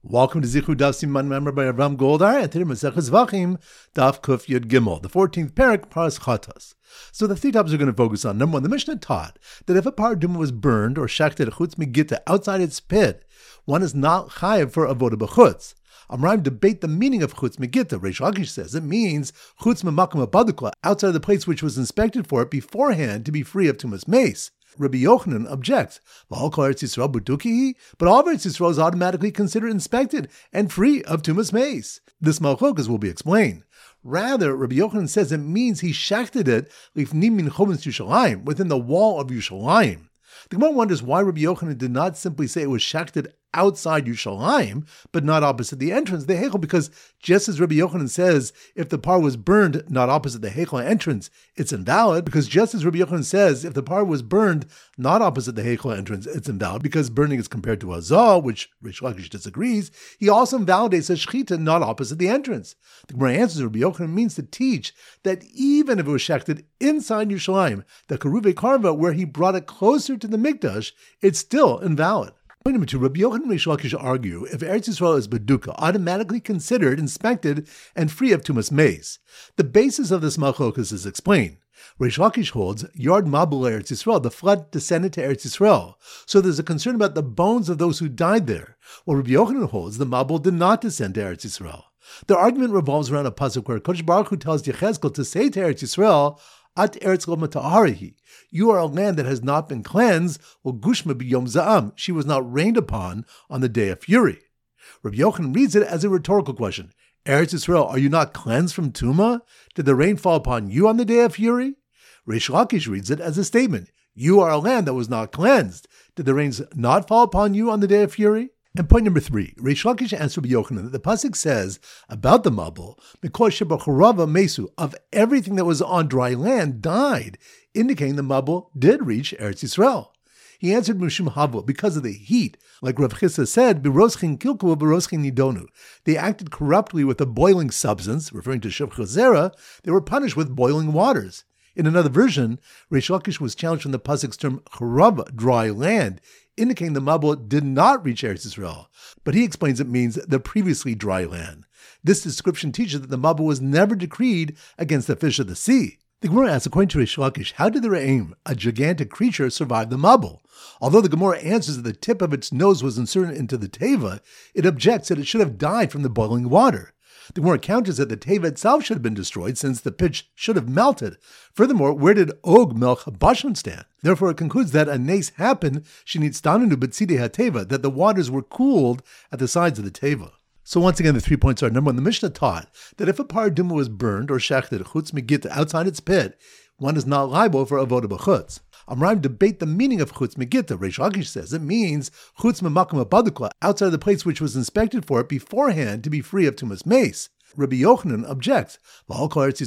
Welcome to Zichud Daf Siman Member by Avram Goldar, and today Maseches Zvachim, Daf Kuf Yud Gimel, the 14th parak, Paras Chatas. So the three topics we're going to focus on. Number one, the Mishnah taught that if a paraduma was burned or shechted chutz migita outside its pit, one is not chayav for avoda b'chutz. Amraim debate the meaning of chutz migita. Reish Lakish says it means chutz memakom abadukla, outside of the place which was inspected for it beforehand to be free of tumas mace. Rabbi Yochanan objects, but all of Eretz Yisrael is automatically considered inspected and free of tumas mace. This malchokas will be explained. Rather, Rabbi Yochanan says it means he shechted it lifnim min chomens Yushalayim, within the wall of Yushalayim. The Gemara wonders why Rabbi Yochanan did not simply say it was shechted outside Yushalayim, but not opposite the entrance, the Heichel, because just as Rabbi Yochanan says, if the par was burned not opposite the Heichel entrance, it's invalid, because just as Rabbi Yochanan says, if the par was burned not opposite the Heichel entrance, it's invalid, because burning is compared to Azah, which Reish Lakish disagrees, he also invalidates a Shechita not opposite the entrance. The Gemara answers Rabbi Yochanan means to teach that even if it was shechted inside Yushalayim, the Keruve Karva, where he brought it closer to the Mikdash, it's still invalid. Point number two, Rabbi Yochanan and Reish Lakish argue if Eretz Yisrael is Beduka, automatically considered inspected and free of tumas mace. The basis of this malchokas is explained. Reish Lakish holds Yard Mabul Eretz Yisrael, the flood descended to Eretz Yisrael, so there's a concern about the bones of those who died there. While Rabbi Yochanan holds the Mabul did not descend to Eretz Yisrael. The argument revolves around a pasuk where Kodesh Baruch Hu tells Yechezkel to say to Eretz Yisrael, At Eretz Lo Mataharihi, you are a land that has not been cleansed, or Gushma b'yom za'am, she was not rained upon on the day of fury. Rabbi Yochanan reads it as a rhetorical question. Eretz Yisrael, are you not cleansed from Tuma? Did the rain fall upon you on the day of fury? Reish Lakish reads it as a statement. You are a land that was not cleansed. Did the rains not fall upon you on the day of fury? And point number three, Reish Lakish answered Rabbi Yochanan that the pasuk says about the Mabul, Mikol shebacharava mesu, of everything that was on dry land died, indicating the Mabul did reach Eretz Yisrael. He answered Mishum Havu, because of the heat, like Rav Chissa said, Biroschin kilku biroschin nidonu. They acted corruptly with a boiling substance, referring to Shevcha Zera, they were punished with boiling waters. In another version, Reish Lakish was challenged from the pasuk's term charava, dry land, indicating the Mabul did not reach Eretz Yisrael, but he explains it means the previously dry land. This description teaches that the Mabul was never decreed against the fish of the sea. The Gemara asks, according to Reish Lakish, how did the Re'im, a gigantic creature, survive the Mabul? Although the Gemara answers that the tip of its nose was inserted into the teva, it objects that it should have died from the boiling water. The Gemara counters that the teva itself should have been destroyed since the pitch should have melted. Furthermore, where did Og Melch Bashan stand? Therefore, it concludes that a nace happened, shenitstanenu b'tzidei hateva, that the waters were cooled at the sides of the teva. So once again, the 3 points are, number one, the Mishnah taught that if a paraduma was burned or shechted chutz migita outside its pit, one is not liable for avoda b'chutz. Amraim debate the meaning of chutz megita. Reish Lakish says it means chutz memakom abadukla, outside of the place which was inspected for it beforehand to be free of tumas mace. Rabbi Yochanan objects, but all of Eretz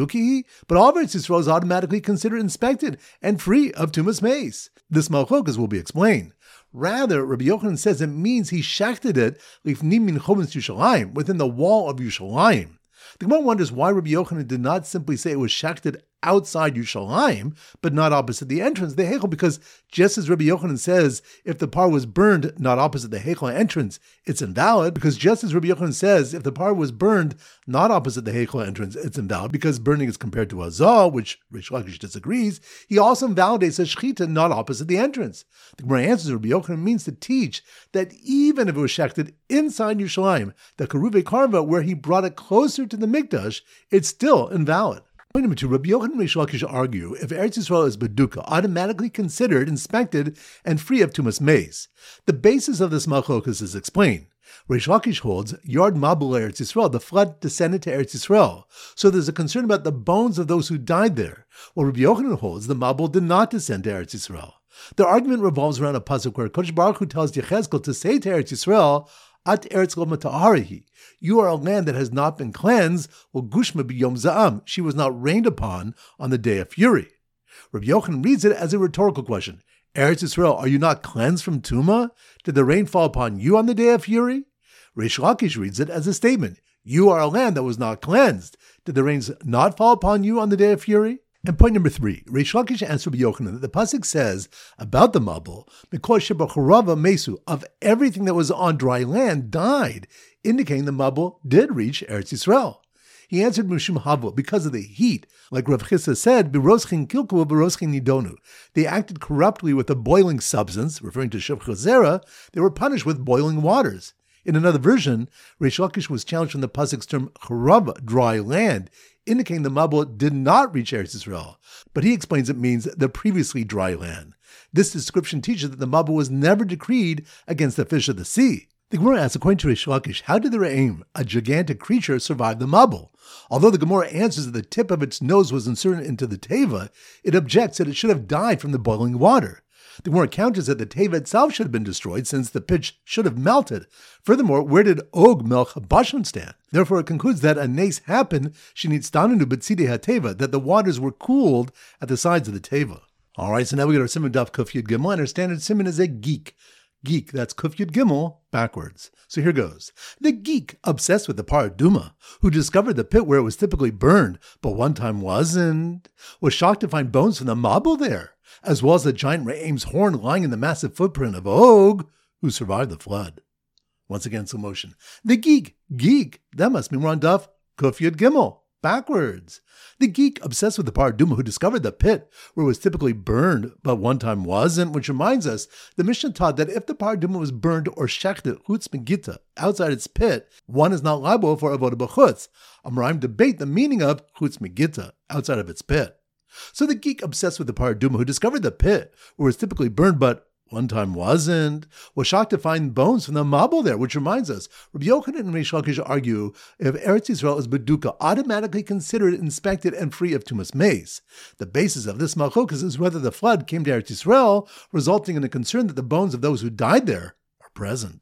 Yisrael is automatically considered inspected and free of tumas mace. This malchokas will be explained. Rather, Rabbi Yochanan says it means he shechted it lifnim min chomens Yushalayim, within the wall of Yushalayim. The Gemara wonders why Rabbi Yochanan did not simply say it was shechted outside Yushalayim, but not opposite the entrance, the Heichel, because just as Rabbi Yochanan says, if the par was burned not opposite the Heichel entrance, it's invalid, because just as Rabbi Yochanan says, if the par was burned not opposite the Heichel entrance, it's invalid, because burning is compared to Azah, which Reish Lakish disagrees, he also invalidates a Shechita not opposite the entrance. The Gemara answers Rabbi Yochanan means to teach that even if it was shechted inside Yushalayim, the Keruve Karva, where he brought it closer to the Mikdash, it's still invalid. Point number two, Rabbi Yochanan and Reish Lakish argue if Eretz Yisrael is Beduka, automatically considered inspected and free of tumas mace. The basis of this malchokas is explained. Reish Lakish holds Yard Mabul Eretz Yisrael, the flood descended to Eretz Yisrael, so there's a concern about the bones of those who died there. While Rabbi Yochanan holds the Mabul did not descend to Eretz Yisrael. The argument revolves around a pasuk where Kodesh Baruch Hu tells Yechezkel to say to Eretz Yisrael, At Eretz Lo Mataharihi, you are a land that has not been cleansed, or Gushma b'yom za'am, she was not rained upon on the day of fury. Rabbi Yochanan reads it as a rhetorical question. Eretz Yisrael, are you not cleansed from Tuma? Did the rain fall upon you on the day of fury? Reish Lakish reads it as a statement. You are a land that was not cleansed. Did the rains not fall upon you on the day of fury? And point number 3, Reish Lakish answered Rabbi Yochanan that the pasuk says about the mabul, Mikol shebacharava mesu, of everything that was on dry land died, indicating the mabul did reach Eretz Yisrael. He answered Mishum Havu, because of the heat, like Rav Chisda said, B'roschin kilku b'roschin nidonu. They acted corruptly with a boiling substance, referring to Shevcha Zera. They were punished with boiling waters. In another version, Reish Lakish was challenged from the pasuk's term charava, dry land, indicating the mabul did not reach Eretz Yisrael, but he explains it means the previously dry land. This description teaches that the mabul was never decreed against the fish of the sea. The Gemara asks, according to Reish Lakish, how did the Re'im, a gigantic creature, survive the mabul? Although the Gemara answers that the tip of its nose was inserted into the teva, it objects that it should have died from the boiling water. The Gemara counters that the teva itself should have been destroyed since the pitch should have melted. Furthermore, where did Og Melch Bashan stand? Therefore, it concludes that a nace happened, shenitstanenu b'tzidei hateva, that the waters were cooled at the sides of the teva. All right, so now we get our Siman Daf Kuf Yud Gimel, and our standard Siman is a geek. Geek, that's Kuf Yud Gimel, backwards. So here goes. The geek, obsessed with the Paraduma, who discovered the pit where it was typically burned, but one time wasn't, was shocked to find bones from the mabul there, as well as the giant Re'im's horn lying in the massive footprint of Og, who survived the flood. Once again, slow motion. The geek, that must mean we're on Daf Kuf Yud Gimel, backwards. The geek, obsessed with the Paraduma, who discovered the pit where it was typically burned, but one time wasn't, which reminds us, the Mishnah taught that if the Paraduma was burned or shechted chutz megita, outside its pit, one is not liable for avodah b'chutz. Amoraim debate the meaning of chutz megita, outside of its pit. So the geek, obsessed with the Paraduma, who discovered the pit where it was typically burned, but one time wasn't, was shocked to find bones from the mabul there, which reminds us, Rabbi Yochanan and Reish Lakish argue if Eretz Yisrael is beduka, automatically considered inspected and free of tumas meis. The basis of this malchokas is whether the flood came to Eretz Yisrael, resulting in a concern that the bones of those who died there are present.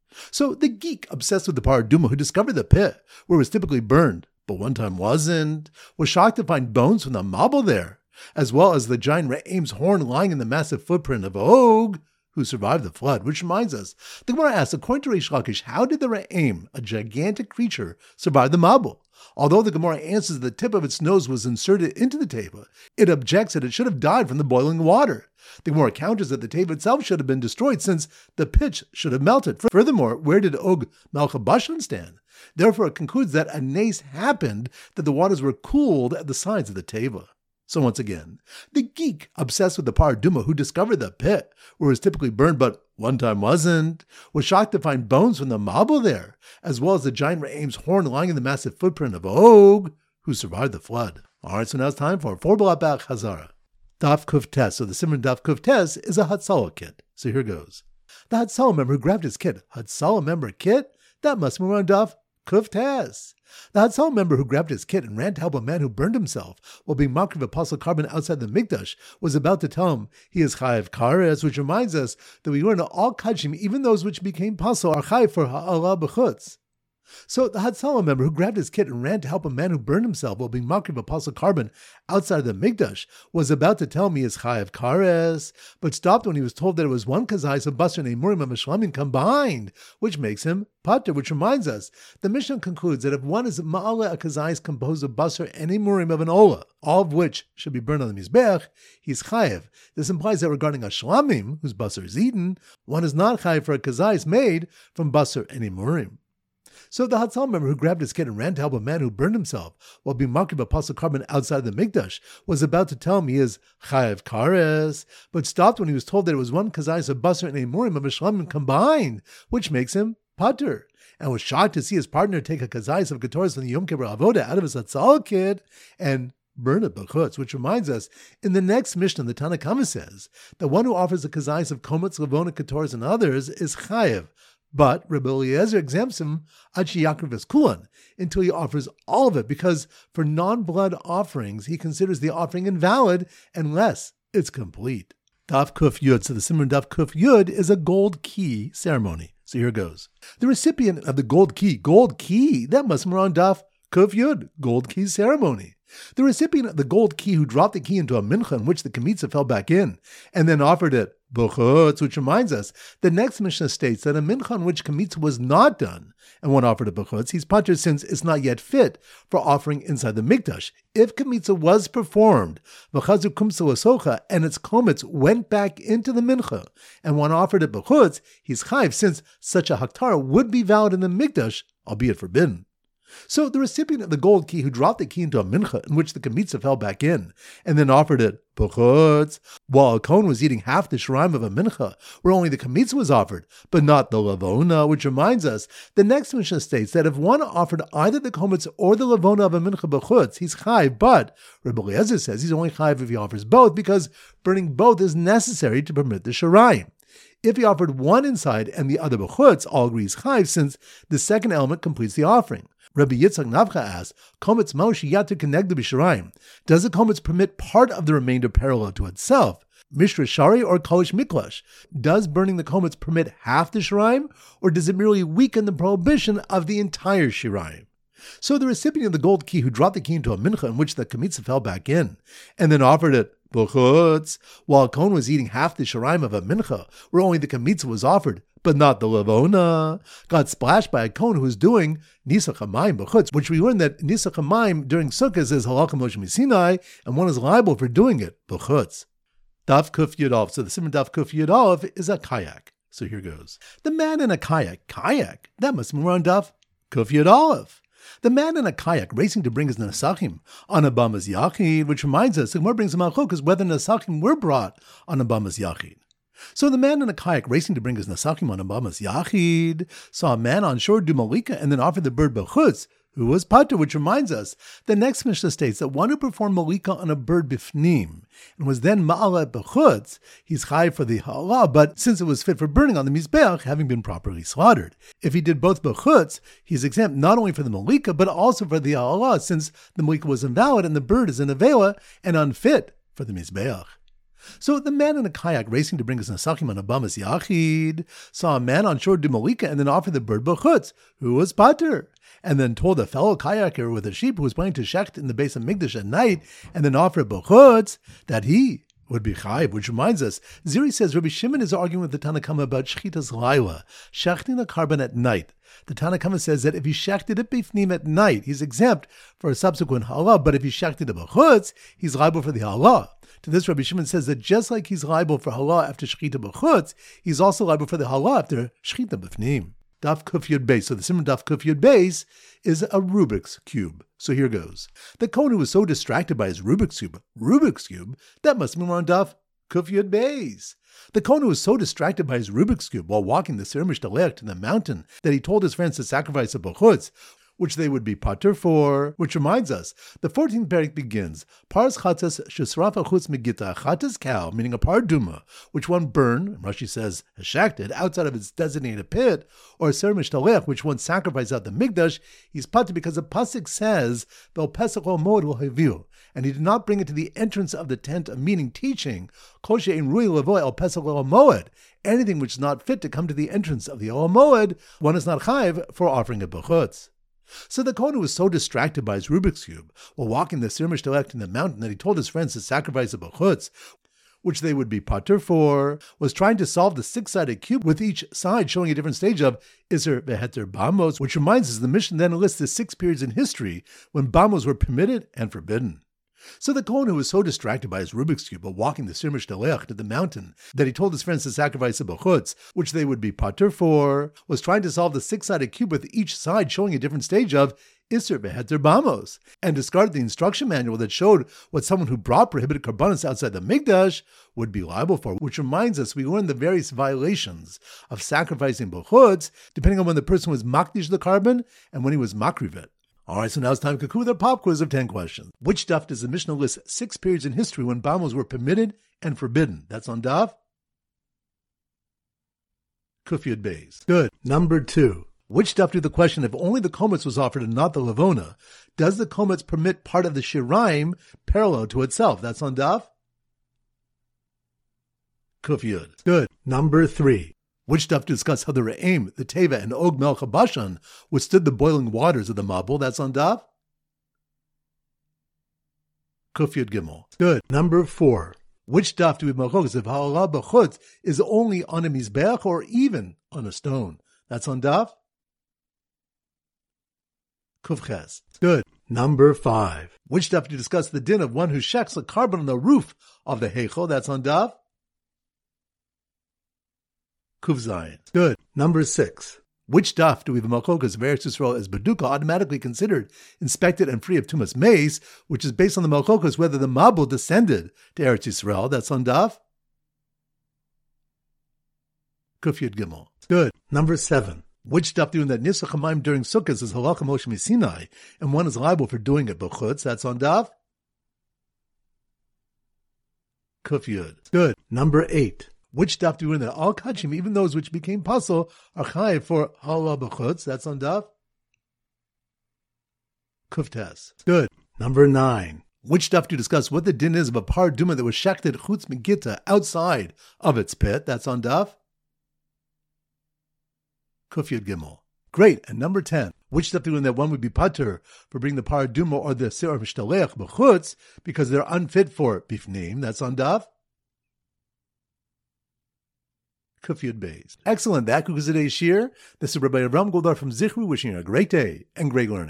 So the geek, obsessed with the Paraduma, who discovered the pit where it was typically burned, but one time wasn't, was shocked to find bones from the mabul there, as well as the giant Re'im's horn lying in the massive footprint of Og, who survived the flood, which reminds us, the Gemara asks, according to Reish Lakish, how did the Re'im, a gigantic creature, survive the mabul? Although the Gemara answers that the tip of its nose was inserted into the teva, it objects that it should have died from the boiling water. The Gemara counters that the teva itself should have been destroyed since the pitch should have melted. Furthermore, where did Og Melch Bashan stand? Therefore, it concludes that a nace happened, that the waters were cooled at the sides of the teva. So once again, the geek, obsessed with the Paraduma, who discovered the pit where it was typically burned but one time wasn't, was shocked to find bones from the mabul there, as well as the giant Re'im's horn lying in the massive footprint of Og, who survived the flood. All right, so now it's time for 4 Balabach Hazara. Daf Kuf Tes, so the Simon Daf Kuf Tes is a Hatzalah kit. So here goes. The Hatzalah member who grabbed his kit, Hatzalah member kit? That must be on Daf Kuf Tes. The Hatzalah member who grabbed his kit and ran to help a man who burned himself while being mocked with apostle carbon outside the Mikdash was about to tell him he is chayav kares, which reminds us that we learn all kachim, even those which became pasul, are chayav for ha'ala b'chutz. So the Hatzalah member who grabbed his kit and ran to help a man who burned himself while being mocked with apostle carbon outside of the Mikdash was about to tell him he is chayav kares, but stopped when he was told that it was one kazayis of basar and emurim and mishlamim combined, which makes him pater, which reminds us, the Mishnah concludes that if one is ma'ale a kazayis composed of basar and emurim of an olah, all of which should be burned on the mizbech, he's chayav. This implies that regarding a shlamim, whose basar is eaten, one is not chayav for a kazayis made from basar and emurim. So the Hatzalah member who grabbed his kit and ran to help a man who burned himself while being mocked by apostle carbon outside the Mikdash was about to tell him he is chayav kares, but stopped when he was told that it was one kazayis of basar and emurim of shlamim combined, which makes him pater, and was shocked to see his partner take a kazayis of ketoras from the Yom Kippur Avoda out of his Hatzalah kit and burn it b'chutz, which reminds us, in the next Mishnah, the Tanna Kama says, the one who offers a kazayis of komets, levona, ketoras, and others is chayav. But Rabbi Eliezer exempts him until he offers all of it, because for non-blood offerings, he considers the offering invalid unless it's complete. Daf Kuf Yud. So the Simon Daf Kuf Yud is a gold key ceremony. So here goes. The recipient of the gold key, that must be on Daf Kuf Yud, gold key ceremony. The recipient of the gold key who dropped the key into a mincha in which the kemitza fell back in, and then offered it b'chutz, which reminds us, the next Mishnah states that a mincha in which kemitza was not done and one offered at bechutz, he's patur since it's not yet fit for offering inside the mikdash. If kmitza was performed, v'chazu kumsa l'socha, and its komets went back into the mincha, and one offered at bechutz, he's chayv since such a haktara would be valid in the mikdash, albeit forbidden. So the recipient of the gold key who dropped the key into a mincha in which the kmitza fell back in, and then offered it bechutz, while a kohen was eating half the shiraim of a mincha, where only the kmitza was offered, but not the lavona, which reminds us, the next Mishnah states that if one offered either the kometz or the lavona of a mincha bechutz, he's chayv, but Rebbe Eliezer says he's only chayv if he offers both, because burning both is necessary to permit the shiraim. If he offered one inside and the other bechutz, all agree he's chayv, since the second element completes the offering. Rabbi Yitzchak Navcha asks, Kometz Moshe Yatu Kenegdu B'Shirayim. Does the kometz permit part of the remainder parallel to itself? Mishra Shari or Kolish Miklash? Does burning the kometz permit half the Shirayim, or does it merely weaken the prohibition of the entire Shirayim? So the recipient of the gold key who dropped the key into a mincha in which the kmitza fell back in, and then offered it bechutz, while a kohen was eating half the shiraim of a mincha, where only the kmitza was offered, but not the lavona, got splashed by a kohen who was doing nisach hamayim bechutz, which we learned that nisach hamayim during Sukkot is halakha Moshe Sinai, and one is liable for doing it bechutz. Daf Kuf Yud Aleph. So the simon Daf Kuf Yud Aleph is a kayak. So here goes. The man in a kayak. That must be on Daf Kuf Yud Aleph. The man in a kayak racing to bring his nesachim on a bamas yachid, which reminds us, the Gemara brings a malchok whether nesachim were brought on a bamas yachid. So the man in a kayak racing to bring his nesachim on a bamas yachid saw a man on shore do malika and then offered the bird bechutz, who was patur, which reminds us, the next Mishnah states that one who performed malika on a bird bifnim and was then ma'ala bechutz, he's chayiv for the ha'ala, but since it was fit for burning on the mizbeach, having been properly slaughtered. If he did both bechutz, he's exempt not only for the malika, but also for the ha'ala, since the malika was invalid and the bird is an avela and unfit for the mizbeach. So the man in a kayak racing to bring his nesachim on a bamas yachid saw a man on shore do malika and then offered the bird bechutz, who was patur, and then told a fellow kayaker with a sheep who was planning to shecht in the base of Mikdash at night and then offer bechutz that he would be chayiv, which reminds us, Ziri says Rabbi Shimon is arguing with the Tanna Kama about shchitas laila, shechting a carbon at night. The Tanna Kama says that if he shechted it bifnim at night, he's exempt for a subsequent halah, but if he shechted it bechutz, he's liable for the halah. To this, Rabbi Shimon says that just like he's liable for halah after shechita bechutz, he's also liable for the halah after shechita bifnim. Daf Kuf Yud Beis. So the simon Daf Kuf Yud Beis is a Rubik's Cube. So here goes. The kohen was so distracted by his Rubik's Cube, that must be on Daf Kuf Yud Beis. The kohen was so distracted by his Rubik's Cube while walking the Sir Mishdalech to the mountain that he told his friends to sacrifice a bechutz, which they would be patur for, which reminds us, the 14th parak begins, Pars chatas shesrafa chutz megita, chatas cow, meaning a parduma, which one burned, Rashi says, hashakted, outside of its designated pit, or ser mishtalech, which one sacrificed out the mikdash, he's patur because the pasuk says, Vel pesach ol moed will haviu, and he did not bring it to the entrance of the tent of meaning teaching, kol she'ein rui levoy el pesach ol moed, anything which is not fit to come to the entrance of the ol moed, one is not chayiv for offering a bechutz. So the kohen was so distracted by his Rubik's Cube while walking the Sir Mishdalech in the mountain that he told his friends to sacrifice a bechutz, which they would be patur for, was trying to solve the six-sided cube with each side showing a different stage of Iser Beheter Bamos, which reminds us the Mishnah then lists the 6 periods in history when Bamos were permitted and forbidden. So the kohen who was so distracted by his Rubik's Cube while walking the Sir Mishdalech to the mountain that he told his friends to sacrifice a bechutz, which they would be patur for, was trying to solve the 6-sided cube with each side showing a different stage of Isser Beheter Bamos, and discarded the instruction manual that showed what someone who brought prohibited karbanos outside the Mikdash would be liable for, which reminds us we learned the various violations of sacrificing bechutz, depending on when the person was makdish the carbon and when he was makrivet. All right, so now it's time to conclude our pop quiz of 10 questions. Which daf does the Mishnah list 6 periods in history when bamos were permitted and forbidden? That's on daf Kuf Yud Beis. Good. Number 2. Which daf do the question, if only the kometz was offered and not the lavona, does the kometz permit part of the shiraim parallel to itself? That's on daf Kuf Yud. Good. Number 3. Which daf discuss how the Re'im, the Teva, and Og Melech Bashan withstood the boiling waters of the Mabul? That's on daf Kuf Yud Gimel. Good. Number 4. Which daf do we machlokas if ha'ala b'chutz is only on a mizbeach or even on a stone? That's on daf Kufches. Good. Number 5. Which daf do you discuss the din of one who sheks a carbon on the roof of the heichal? That's on daf Kuf Zayin. Good. Number 6. Which daf do we have a malchokas of Eretz Yisrael as Baduka automatically considered inspected and free of tumas mace, which is based on the malchokas whether the Mabul descended to Eretz Yisrael? That's on daf Kuf Yud Gimel. Good. Number 7. Which daf doing that Nisuch Hamayim during Sukkot is halacha Moshe Sinai, and one is liable for doing it b'chutz? That's on daf Kuf Yud. Good. Number 8. Which daf doing that all kachim, even those which became puzzle, are chayiv for halal b'chutz? That's on daf Kuf Tes. Good. Number 9. Which daf do you discuss what the din is of a par duma that was shakted chutz megita outside of its pit? That's on daf Kuf Yud Gimel. Great. And number 10. Which daf doing that one would be pater for bringing the par duma or the se'or mishtaleach b'chutz because they're unfit for bifnim? That's on daf Kuf Yud Beis. Excellent. That concludes today's shir. This is Rabbi Avram Goldar from Zichru wishing you a great day and great learning.